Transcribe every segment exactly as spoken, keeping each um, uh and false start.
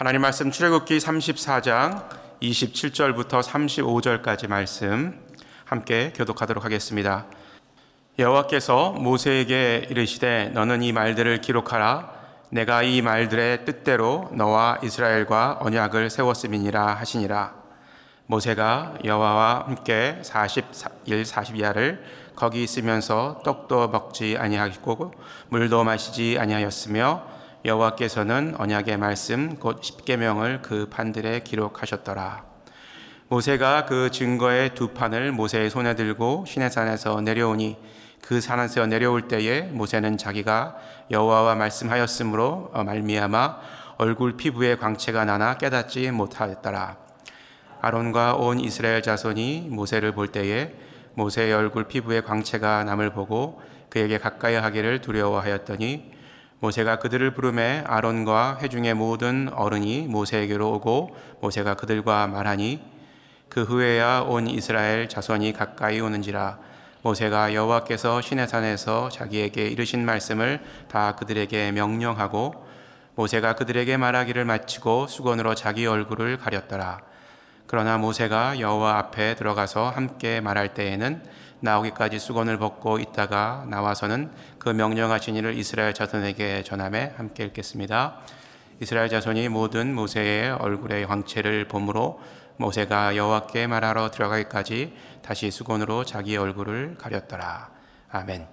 하나님 말씀 출애굽기 삼십사 장 이십칠 절부터 삼십오 절까지 말씀 함께 교독하도록 하겠습니다. 여호와께서 모세에게 이르시되 너는 이 말들을 기록하라. 내가 이 말들의 뜻대로 너와 이스라엘과 언약을 세웠음이니라 하시니라. 모세가 여호와와 함께 사십 일 사십 야를 거기 있으면서 떡도 먹지 아니하고 물도 마시지 아니하였으며 여호와께서는 언약의 말씀 곧 십계명을 그 판들에 기록하셨더라. 모세가 그 증거의 두 판을 모세의 손에 들고 시내산에서 내려오니 그 산에서 내려올 때에 모세는 자기가 여호와와 말씀하였으므로 말미암아 얼굴 피부에 광채가 나나 깨닫지 못하였더라. 아론과 온 이스라엘 자손이 모세를 볼 때에 모세의 얼굴 피부에 광채가 남을 보고 그에게 가까이 하기를 두려워하였더니 모세가 그들을 부르매 아론과 회중의 모든 어른이 모세에게로 오고 모세가 그들과 말하니 그 후에야 온 이스라엘 자손이 가까이 오는지라. 모세가 여호와께서 시내산에서 자기에게 이르신 말씀을 다 그들에게 명령하고 모세가 그들에게 말하기를 마치고 수건으로 자기 얼굴을 가렸더라. 그러나 모세가 여호와 앞에 들어가서 함께 말할 때에는 나오기까지 수건을 벗고 있다가 나와서는 그 명령하신 일을 이스라엘 자손에게 전하매 함께 읽겠습니다. 이스라엘 자손이 모든 모세의 얼굴의 광채를 보므로 모세가 여호와께 말하러 들어가기까지 다시 수건으로 자기 얼굴을 가렸더라. 아멘.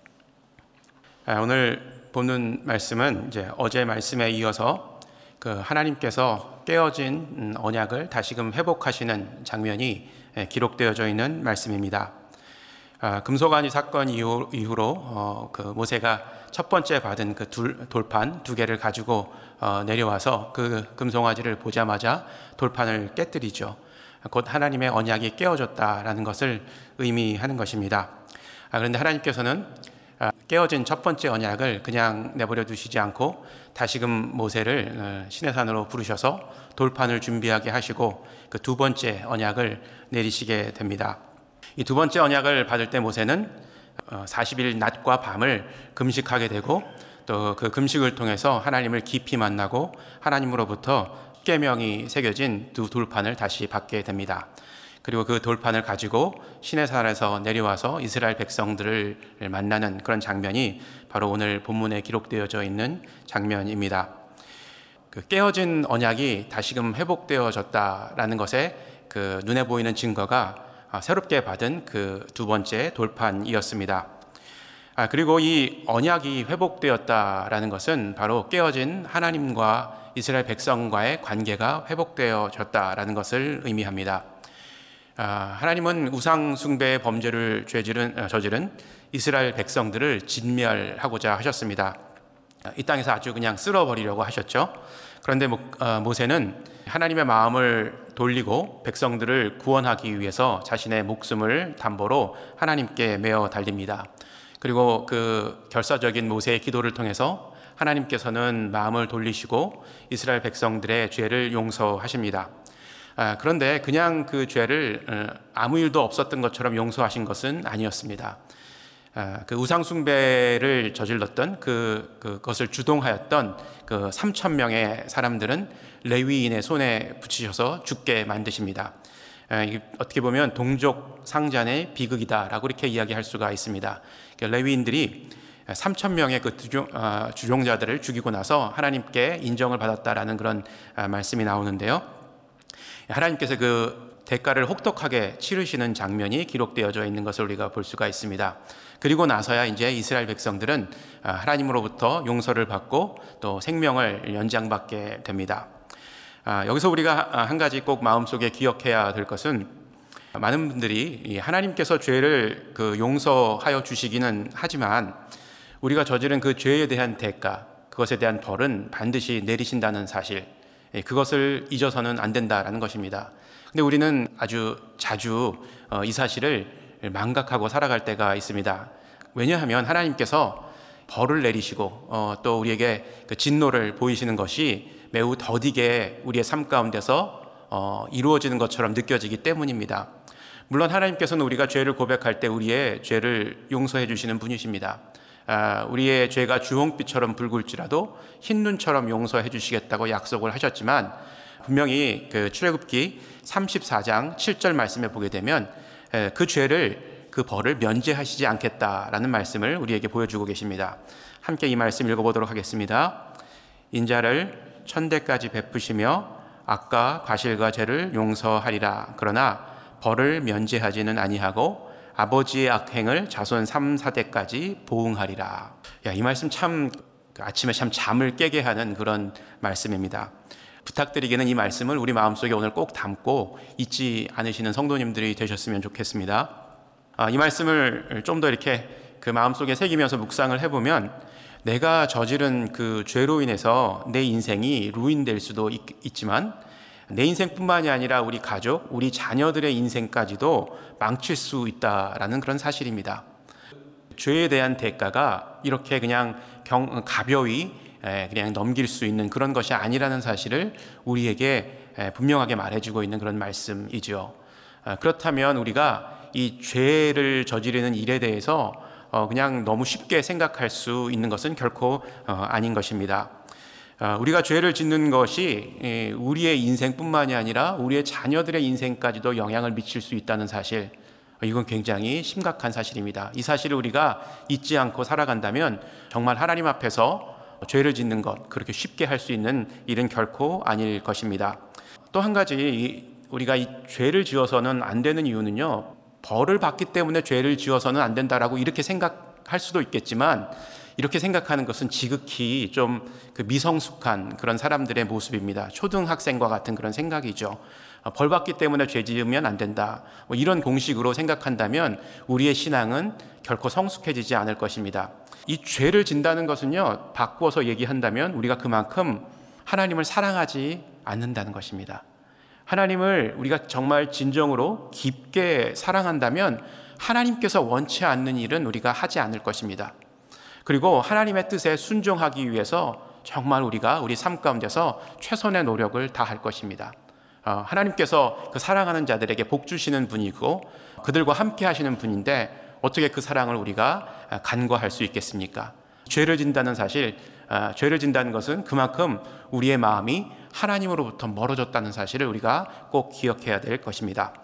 오늘 보는 말씀은 이제 어제 말씀에 이어서 그 하나님께서 깨어진 언약을 다시금 회복하시는 장면이 기록되어져 있는 말씀입니다. 금소가니 사건 이후, 이후로 어, 그 모세가 첫 번째 받은 그 둘, 돌판 두 개를 가지고 어, 내려와서 그 금송아지를 보자마자 돌판을 깨뜨리죠. 곧 하나님의 언약이 깨어졌다라는 것을 의미하는 것입니다. 아, 그런데 하나님께서는 아, 깨어진 첫 번째 언약을 그냥 내버려 두시지 않고 다시금 모세를 어, 시내산으로 부르셔서 돌판을 준비하게 하시고 그 두 번째 언약을 내리시게 됩니다. 이 두 번째 언약을 받을 때 모세는 사십 일 낮과 밤을 금식하게 되고 또 그 금식을 통해서 하나님을 깊이 만나고 하나님으로부터 십계명이 새겨진 두 돌판을 다시 받게 됩니다. 그리고 그 돌판을 가지고 시내산에서 내려와서 이스라엘 백성들을 만나는 그런 장면이 바로 오늘 본문에 기록되어져 있는 장면입니다. 그 깨어진 언약이 다시금 회복되어졌다라는 것에 그 눈에 보이는 증거가 새롭게 받은 그 두 번째 돌판이었습니다. 아, 그리고 이 언약이 회복되었다라는 것은 바로 깨어진 하나님과 이스라엘 백성과의 관계가 회복되어졌다라는 것을 의미합니다. 아, 하나님은 우상 숭배의 범죄를 죄질은, 저지른 이스라엘 백성들을 진멸하고자 하셨습니다. 이 땅에서 아주 그냥 쓸어버리려고 하셨죠. 그런데 모세는 하나님의 마음을 돌리고 백성들을 구원하기 위해서 자신의 목숨을 담보로 하나님께 메어 달립니다. 그리고 그 결사적인 모세의 기도를 통해서 하나님께서는 마음을 돌리시고 이스라엘 백성들의 죄를 용서하십니다. 아, 그런데 그냥 그 죄를 아무 일도 없었던 것처럼 용서하신 것은 아니었습니다. 아, 그 우상숭배를 저질렀던 그, 그것을 주동하였던 그 삼천 명의 사람들은 레위인의 손에 붙이셔서 죽게 만드십니다. 아, 이게 어떻게 보면 동족 상잔의 비극이다라고 이렇게 이야기할 수가 있습니다. 그러니까 레위인들이 삼천 명의 그 주종, 아, 주종자들을 죽이고 나서 하나님께 인정을 받았다라는 그런 아, 말씀이 나오는데요. 하나님께서 그 대가를 혹독하게 치르시는 장면이 기록되어져 있는 것을 우리가 볼 수가 있습니다. 그리고 나서야 이제 이스라엘 백성들은 하나님으로부터 용서를 받고 또 생명을 연장받게 됩니다. 여기서 우리가 한 가지 꼭 마음속에 기억해야 될 것은 많은 분들이 하나님께서 죄를 그 용서하여 주시기는 하지만 우리가 저지른 그 죄에 대한 대가, 그것에 대한 벌은 반드시 내리신다는 사실, 그것을 잊어서는 안 된다라는 것입니다. 근데 우리는 아주 자주 이 사실을 망각하고 살아갈 때가 있습니다. 왜냐하면 하나님께서 벌을 내리시고 또 우리에게 그 진노를 보이시는 것이 매우 더디게 우리의 삶 가운데서 이루어지는 것처럼 느껴지기 때문입니다. 물론 하나님께서는 우리가 죄를 고백할 때 우리의 죄를 용서해 주시는 분이십니다. 아, 우리의 죄가 주홍빛처럼 붉을지라도 흰 눈처럼 용서해 주시겠다고 약속을 하셨지만, 분명히 그 출애굽기 삼십사 장 칠 절 말씀에 보게 되면 그 죄를, 그 벌을 면제하시지 않겠다라는 말씀을 우리에게 보여주고 계십니다. 함께 이 말씀 읽어보도록 하겠습니다. 인자를 천대까지 베푸시며 악과 과실과 죄를 용서하리라. 그러나 벌을 면제하지는 아니하고 아버지의 악행을 자손 삼, 사대까지 보응하리라. 야, 이 말씀 참 아침에 참 잠을 깨게 하는 그런 말씀입니다. 부탁드리기는 이 말씀을 우리 마음속에 오늘 꼭 담고 잊지 않으시는 성도님들이 되셨으면 좋겠습니다. 아, 이 말씀을 좀 더 이렇게 그 마음속에 새기면서 묵상을 해보면, 내가 저지른 그 죄로 인해서 내 인생이 루인될 수도 있, 있지만 내 인생뿐만이 아니라 우리 가족, 우리 자녀들의 인생까지도 망칠 수 있다라는 그런 사실입니다. 죄에 대한 대가가 이렇게 그냥 경, 가벼이 그냥 넘길 수 있는 그런 것이 아니라는 사실을 우리에게 분명하게 말해주고 있는 그런 말씀이죠. 그렇다면 우리가 이 죄를 저지르는 일에 대해서 그냥 너무 쉽게 생각할 수 있는 것은 결코 아닌 것입니다. 우리가 죄를 짓는 것이 우리의 인생뿐만이 아니라 우리의 자녀들의 인생까지도 영향을 미칠 수 있다는 사실, 이건 굉장히 심각한 사실입니다. 이 사실을 우리가 잊지 않고 살아간다면 정말 하나님 앞에서 죄를 짓는 것, 그렇게 쉽게 할 수 있는 일은 결코 아닐 것입니다. 또 한 가지, 우리가 이 죄를 지어서는 안 되는 이유는요, 벌을 받기 때문에 죄를 지어서는 안 된다라고 이렇게 생각할 수도 있겠지만, 이렇게 생각하는 것은 지극히 좀 그 미성숙한 그런 사람들의 모습입니다. 초등학생과 같은 그런 생각이죠. 벌 받기 때문에 죄 지으면 안 된다, 뭐 이런 공식으로 생각한다면 우리의 신앙은 결코 성숙해지지 않을 것입니다. 이 죄를 진다는 것은요, 바꾸어서 얘기한다면 우리가 그만큼 하나님을 사랑하지 않는다는 것입니다. 하나님을 우리가 정말 진정으로 깊게 사랑한다면 하나님께서 원치 않는 일은 우리가 하지 않을 것입니다. 그리고 하나님의 뜻에 순종하기 위해서 정말 우리가 우리 삶 가운데서 최선의 노력을 다할 것입니다. 어, 하나님께서 그 사랑하는 자들에게 복 주시는 분이고 그들과 함께 하시는 분인데 어떻게 그 사랑을 우리가 간과할 수 있겠습니까? 죄를 진다는 사실, 어, 죄를 진다는 것은 그만큼 우리의 마음이 하나님으로부터 멀어졌다는 사실을 우리가 꼭 기억해야 될 것입니다.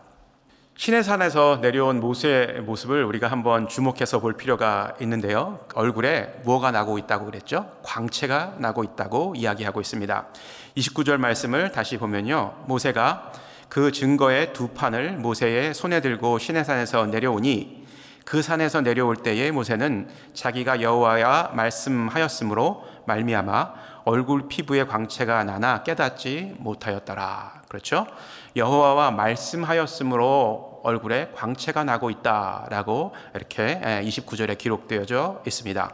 시내산에서 내려온 모세의 모습을 우리가 한번 주목해서 볼 필요가 있는데요, 얼굴에 뭐가 나고 있다고 그랬죠? 광채가 나고 있다고 이야기하고 있습니다. 이십구 절 말씀을 다시 보면요, 모세가 그 증거의 두 판을 모세의 손에 들고 시내산에서 내려오니 그 산에서 내려올 때에 모세는 자기가 여호와와 말씀하였으므로 말미암아 얼굴 피부에 광채가 나나 깨닫지 못하였더라. 그렇죠? 여호와와 말씀하였으므로 얼굴에 광채가 나고 있다라고 이렇게 이십구 절에 기록되어져 있습니다.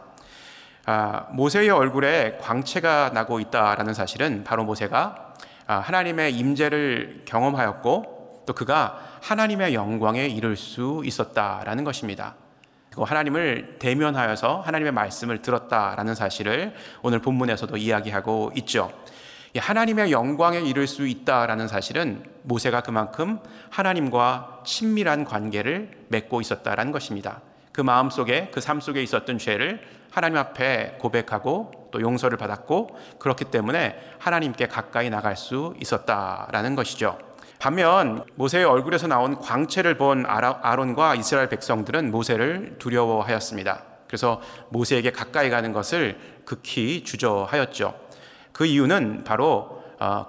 아, 모세의 얼굴에 광채가 나고 있다라는 사실은 바로 모세가 하나님의 임재를 경험하였고 또 그가 하나님의 영광에 이를 수 있었다라는 것입니다. 그리고 하나님을 대면하여서 하나님의 말씀을 들었다라는 사실을 오늘 본문에서도 이야기하고 있죠. 하나님의 영광에 이를 수 있다라는 사실은 모세가 그만큼 하나님과 친밀한 관계를 맺고 있었다라는 것입니다. 그 마음속에, 그 삶 속에 있었던 죄를 하나님 앞에 고백하고 또 용서를 받았고 그렇기 때문에 하나님께 가까이 나갈 수 있었다라는 것이죠. 반면 모세의 얼굴에서 나온 광채를 본 아론과 이스라엘 백성들은 모세를 두려워하였습니다. 그래서 모세에게 가까이 가는 것을 극히 주저하였죠. 그 이유는 바로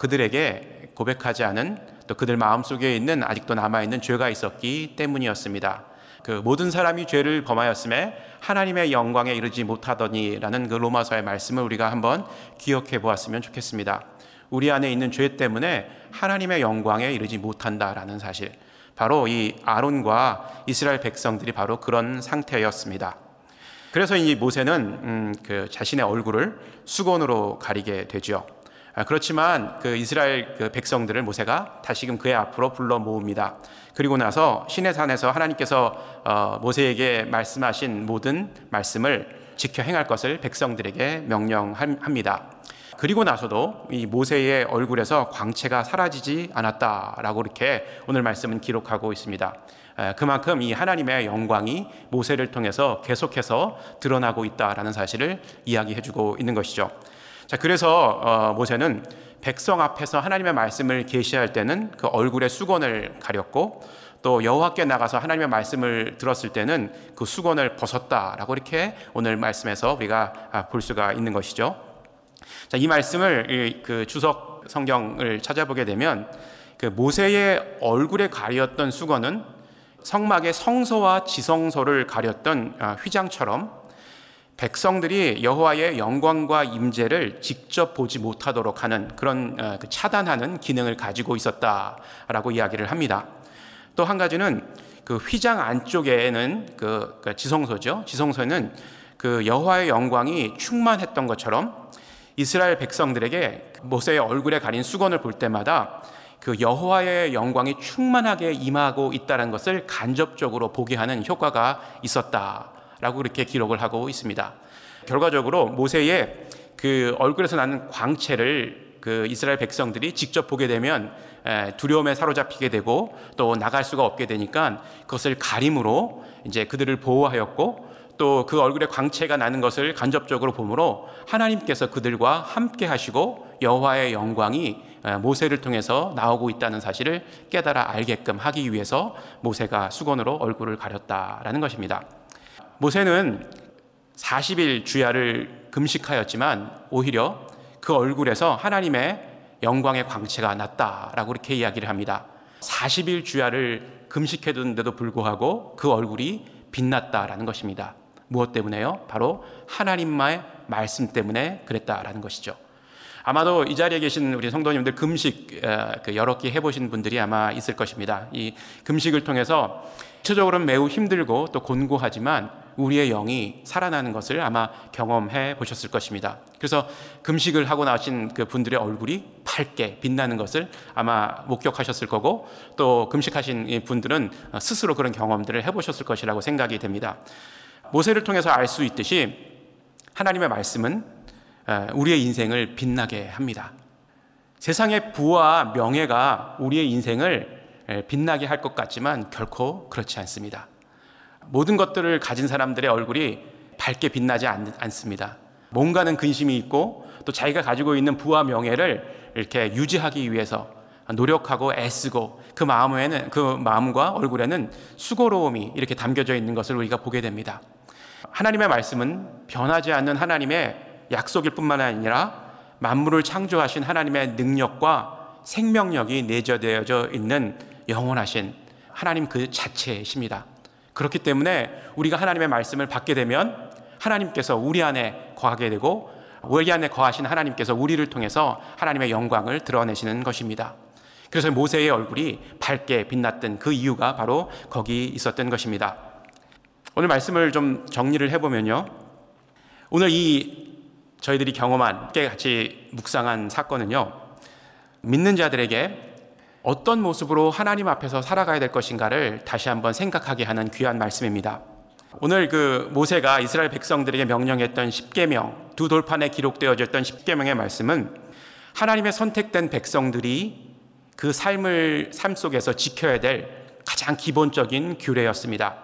그들에게 고백하지 않은 또 그들 마음속에 있는 아직도 남아있는 죄가 있었기 때문이었습니다. 그 모든 사람이 죄를 범하였음에 하나님의 영광에 이르지 못하더니라는 그 로마서의 말씀을 우리가 한번 기억해 보았으면 좋겠습니다. 우리 안에 있는 죄 때문에 하나님의 영광에 이르지 못한다라는 사실, 바로 이 아론과 이스라엘 백성들이 바로 그런 상태였습니다. 그래서 이 모세는 음, 그 자신의 얼굴을 수건으로 가리게 되죠. 아, 그렇지만 그 이스라엘 그 백성들을 모세가 다시금 그의 앞으로 불러 모읍니다. 그리고 나서 시내산에서 하나님께서 어, 모세에게 말씀하신 모든 말씀을 지켜 행할 것을 백성들에게 명령합니다. 그리고 나서도 이 모세의 얼굴에서 광채가 사라지지 않았다라고 이렇게 오늘 말씀은 기록하고 있습니다. 그만큼 이 하나님의 영광이 모세를 통해서 계속해서 드러나고 있다라는 사실을 이야기해주고 있는 것이죠. 자, 그래서 모세는 백성 앞에서 하나님의 말씀을 계시할 때는 그 얼굴의 수건을 가렸고, 또 여호와께 나가서 하나님의 말씀을 들었을 때는 그 수건을 벗었다라고 이렇게 오늘 말씀에서 우리가 볼 수가 있는 것이죠. 자, 이 말씀을 그 주석 성경을 찾아보게 되면 그 모세의 얼굴에 가렸던 수건은 성막의 성소와 지성소를 가렸던 휘장처럼 백성들이 여호와의 영광과 임재를 직접 보지 못하도록 하는 그런 차단하는 기능을 가지고 있었다라고 이야기를 합니다. 또 한 가지는 그 휘장 안쪽에는 그 지성소죠. 지성소는 그 여호와의 영광이 충만했던 것처럼 이스라엘 백성들에게 모세의 얼굴에 가린 수건을 볼 때마다 그 여호와의 영광이 충만하게 임하고 있다는 것을 간접적으로 보게 하는 효과가 있었다라고 그렇게 기록을 하고 있습니다. 결과적으로 모세의 그 얼굴에서 나는 광채를 그 이스라엘 백성들이 직접 보게 되면 두려움에 사로잡히게 되고 또 나갈 수가 없게 되니까 그것을 가림으로 이제 그들을 보호하였고, 또 그 얼굴에 광채가 나는 것을 간접적으로 보므로 하나님께서 그들과 함께 하시고 여호와의 영광이 모세를 통해서 나오고 있다는 사실을 깨달아 알게끔 하기 위해서 모세가 수건으로 얼굴을 가렸다라는 것입니다. 모세는 사십 일 주야를 금식하였지만 오히려 그 얼굴에서 하나님의 영광의 광채가 났다라고 이렇게 이야기를 합니다. 사십 일 주야를 금식해둔데도 불구하고 그 얼굴이 빛났다라는 것입니다. 무엇 때문에요? 바로 하나님의 말씀 때문에 그랬다라는 것이죠. 아마도 이 자리에 계신 우리 성도님들 금식 여러 끼 해보신 분들이 아마 있을 것입니다. 이 금식을 통해서 전체적으로는 매우 힘들고 또 곤고하지만 우리의 영이 살아나는 것을 아마 경험해 보셨을 것입니다. 그래서 금식을 하고 나신 그 분들의 얼굴이 밝게 빛나는 것을 아마 목격하셨을 거고, 또 금식하신 분들은 스스로 그런 경험들을 해보셨을 것이라고 생각이 됩니다. 모세를 통해서 알 수 있듯이 하나님의 말씀은 우리의 인생을 빛나게 합니다. 세상의 부와 명예가 우리의 인생을 빛나게 할 것 같지만 결코 그렇지 않습니다. 모든 것들을 가진 사람들의 얼굴이 밝게 빛나지 않, 않습니다. 뭔가는 근심이 있고 또 자기가 가지고 있는 부와 명예를 이렇게 유지하기 위해서 노력하고 애쓰고 그 마음에는 그 마음과 얼굴에는 수고로움이 이렇게 담겨져 있는 것을 우리가 보게 됩니다. 하나님의 말씀은 변하지 않는 하나님의 약속일 뿐만 아니라 만물을 창조하신 하나님의 능력과 생명력이 내재되어져 있는 영원하신 하나님 그 자체이십니다. 그렇기 때문에 우리가 하나님의 말씀을 받게 되면 하나님께서 우리 안에 거하게 되고 우리 안에 거하신 하나님께서 우리를 통해서 하나님의 영광을 드러내시는 것입니다. 그래서 모세의 얼굴이 밝게 빛났던 그 이유가 바로 거기 있었던 것입니다. 오늘 말씀을 좀 정리를 해보면요, 오늘 이 저희들이 경험한 함께 같이 묵상한 사건은요, 믿는 자들에게 어떤 모습으로 하나님 앞에서 살아가야 될 것인가를 다시 한번 생각하게 하는 귀한 말씀입니다. 오늘 그 모세가 이스라엘 백성들에게 명령했던 십계명, 두 돌판에 기록되어졌던 십계명의 말씀은 하나님의 선택된 백성들이 그 삶을 삶 속에서 지켜야 될 가장 기본적인 규례였습니다.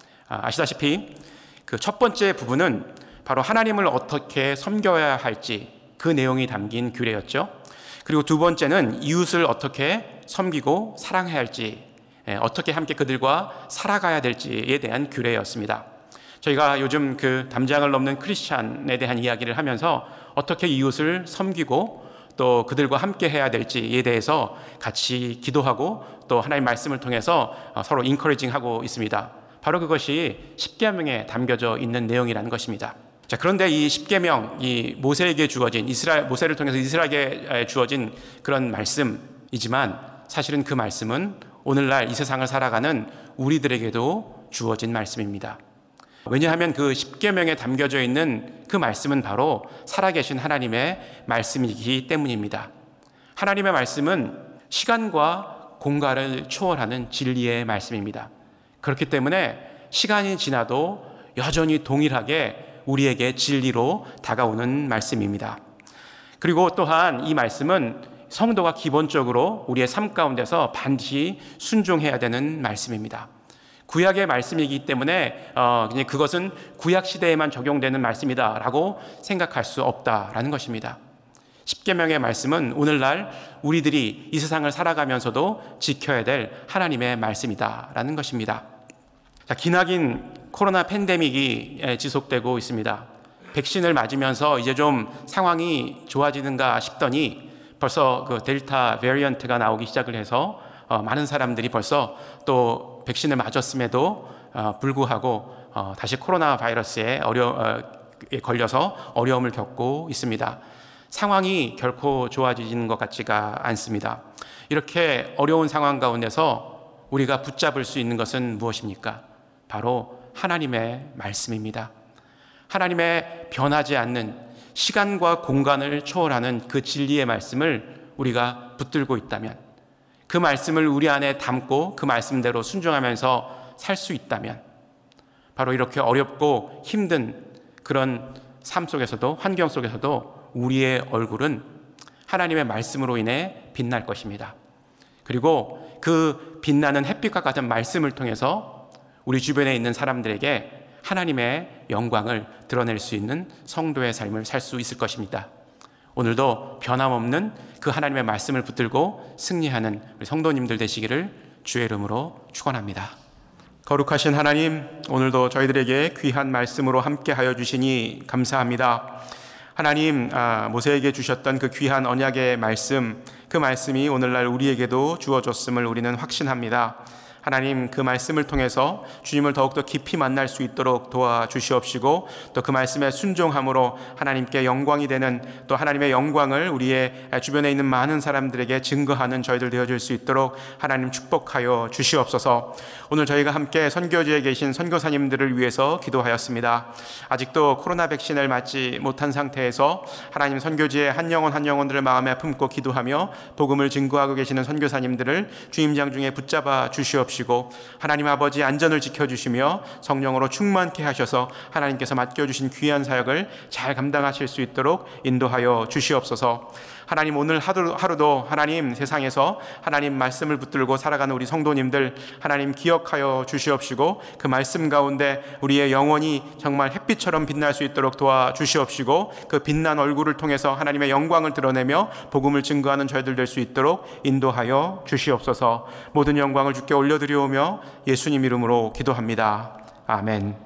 아시다시피 그 첫 번째 부분은 바로 하나님을 어떻게 섬겨야 할지 그 내용이 담긴 규례였죠. 그리고 두 번째는 이웃을 어떻게 섬기고 사랑해야 할지, 어떻게 함께 그들과 살아가야 될지에 대한 규례였습니다. 저희가 요즘 그 담장을 넘는 크리스찬에 대한 이야기를 하면서 어떻게 이웃을 섬기고 또 그들과 함께 해야 될지에 대해서 같이 기도하고 또 하나님의 말씀을 통해서 서로 인커리징하고 있습니다. 바로 그것이 십계명에 담겨져 있는 내용이라는 것입니다. 자, 그런데 이 십계명, 이 모세에게 주어진 이스라엘 모세를 통해서 이스라엘에게 주어진 그런 말씀이지만 사실은 그 말씀은 오늘날 이 세상을 살아가는 우리들에게도 주어진 말씀입니다. 왜냐하면 그 십계명에 담겨져 있는 그 말씀은 바로 살아계신 하나님의 말씀이기 때문입니다. 하나님의 말씀은 시간과 공간을 초월하는 진리의 말씀입니다. 그렇기 때문에 시간이 지나도 여전히 동일하게 우리에게 진리로 다가오는 말씀입니다. 그리고 또한 이 말씀은 성도가 기본적으로 우리의 삶 가운데서 반드시 순종해야 되는 말씀입니다. 구약의 말씀이기 때문에 어, 그냥 그것은 구약 시대에만 적용되는 말씀이다라고 생각할 수 없다라는 것입니다. 십계명의 말씀은 오늘날 우리들이 이 세상을 살아가면서도 지켜야 될 하나님의 말씀이다라는 것입니다. 자, 기나긴 코로나 팬데믹이 지속되고 있습니다. 백신을 맞으면서 이제 좀 상황이 좋아지는가 싶더니 벌써 그 델타 베리언트가 나오기 시작을 해서 어, 많은 사람들이 벌써 또 백신을 맞았음에도 어, 불구하고 어, 다시 코로나 바이러스에 어려, 어, 걸려서 어려움을 겪고 있습니다. 상황이 결코 좋아지는 것 같지가 않습니다. 이렇게 어려운 상황 가운데서 우리가 붙잡을 수 있는 것은 무엇입니까? 바로 하나님의 말씀입니다. 하나님의 변하지 않는 시간과 공간을 초월하는 그 진리의 말씀을 우리가 붙들고 있다면, 그 말씀을 우리 안에 담고 그 말씀대로 순종하면서 살 수 있다면, 바로 이렇게 어렵고 힘든 그런 삶 속에서도, 환경 속에서도 우리의 얼굴은 하나님의 말씀으로 인해 빛날 것입니다. 그리고 그 빛나는 햇빛과 같은 말씀을 통해서 우리 주변에 있는 사람들에게 하나님의 영광을 드러낼 수 있는 성도의 삶을 살 수 있을 것입니다. 오늘도 변함없는 그 하나님의 말씀을 붙들고 승리하는 우리 성도님들 되시기를 주의 이름으로 축원합니다. 거룩하신 하나님, 오늘도 저희들에게 귀한 말씀으로 함께하여 주시니 감사합니다. 하나님, 아, 모세에게 주셨던 그 귀한 언약의 말씀, 그 말씀이 오늘날 우리에게도 주어졌음을 우리는 확신합니다. 하나님, 그 말씀을 통해서 주님을 더욱더 깊이 만날 수 있도록 도와주시옵시고, 또 그 말씀에 순종함으로 하나님께 영광이 되는, 또 하나님의 영광을 우리의 주변에 있는 많은 사람들에게 증거하는 저희들 되어질 수 있도록 하나님 축복하여 주시옵소서. 오늘 저희가 함께 선교지에 계신 선교사님들을 위해서 기도하였습니다. 아직도 코로나 백신을 맞지 못한 상태에서 하나님 선교지의 한 영혼 한 영혼들을 마음에 품고 기도하며 복음을 증거하고 계시는 선교사님들을 주임장 중에 붙잡아 주시옵시고, 하나님 아버지 안전을 지켜주시며 성령으로 충만케 하셔서 하나님께서 맡겨주신 귀한 사역을 잘 감당하실 수 있도록 인도하여 주시옵소서. 하나님, 오늘 하루, 하루도 하나님 세상에서 하나님 말씀을 붙들고 살아가는 우리 성도님들 하나님 기억하여 주시옵시고, 그 말씀 가운데 우리의 영혼이 정말 햇빛처럼 빛날 수 있도록 도와주시옵시고, 그 빛난 얼굴을 통해서 하나님의 영광을 드러내며 복음을 증거하는 저희들 될 수 있도록 인도하여 주시옵소서. 모든 영광을 주께 올려드리오며 예수님 이름으로 기도합니다. 아멘.